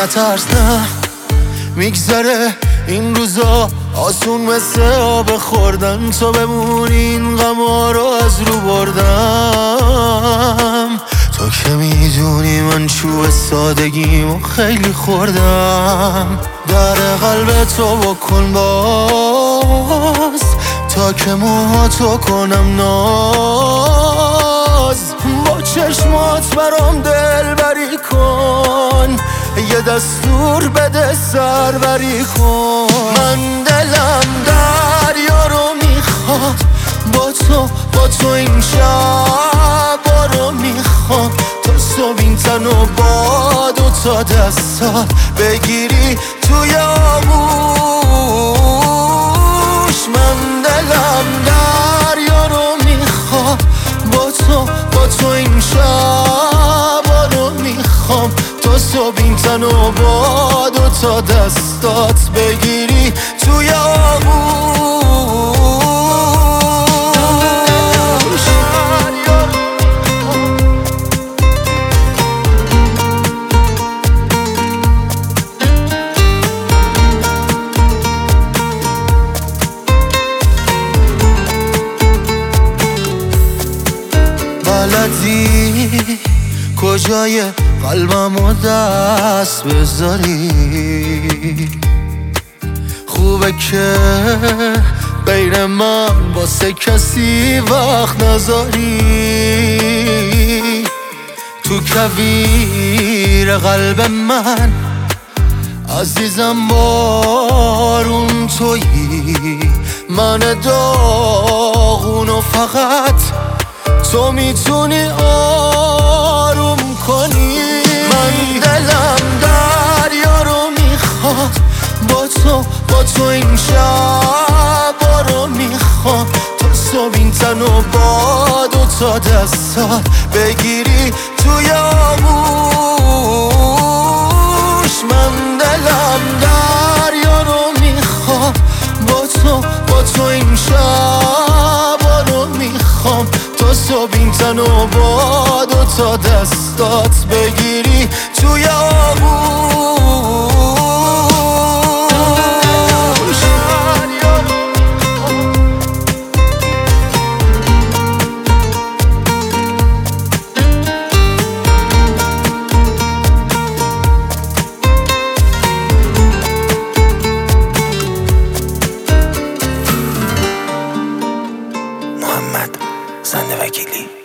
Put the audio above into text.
نترس نه میگذره این روزا آسون مثل آب خوردن، تو بمونی این غما رو از رو بردم. تو که میدونی من چوب سادگیمو خیلی خوردم. در قلب تو بکن باز تا که موهاتو کنم ناز. با چشمات برام دلبری کن، یه دستور بده سربری کن. من دلم دریا رو میخواد، با تو این شبا رو میخوام. تا صبح این تن و با دوتا دستات بگیری توی آغوش. من دلم دریا رو میخواد، با تو این شبا رو میخوام. تا صبح این تن و با دوتا دستات بگیری توی آغوش. بلدی کجای قلبمو دست بذاری، خوبه که غیر من واسه کسی وقت نذاری. تو کویر قلب من عزیزم بارون تویی، من داغونو فقط تو میتونی آروم کنی. من دلم دریا رو میخواد، با تو این شبا رو میخوام. تا صبح این تن و با دوتا دستات بگیری توی آغوش. من دلم دریا رو میخواد، با تو این شبا رو میخوام. تا صبح این تن و با دوتا دستات بگیری توی آغوش. محمد زند وکیلی.